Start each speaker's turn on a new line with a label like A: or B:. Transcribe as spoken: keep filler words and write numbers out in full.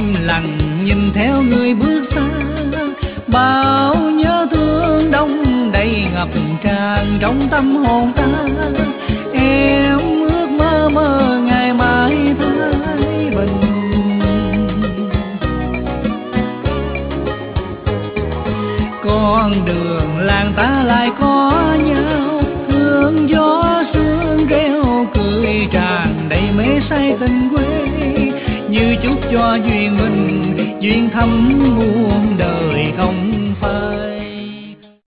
A: im lặng nhìn theo người bước xa, bao nhớ thương đông đầy ngập tràn trong tâm hồn ta. Em ước mơ mơ ngày mai thái bình. Con đường làng ta lại có nhau, hương gió sương reo cười tràn đầy mê say tình quê, như chúc cho duyên mình duyên thắm muôn đời không phai.